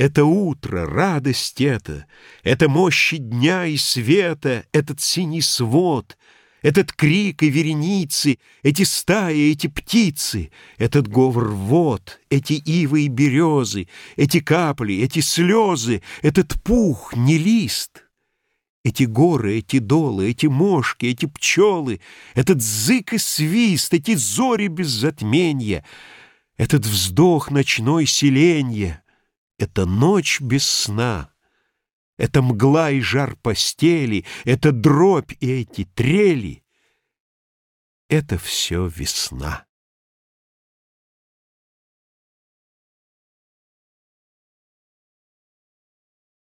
Это утро, радость это мощи дня и света, этот синий свод, этот крик и вереницы, эти стаи, эти птицы, этот говор вод, эти ивы и березы, эти капли, эти слезы, этот пух, не лист, эти горы, эти долы, эти мошки, эти пчелы, этот зык и свист, эти зори без затменья, этот вздох ночной селенья, это ночь без сна, это мгла и жар постели, это дробь и эти трели — это все весна.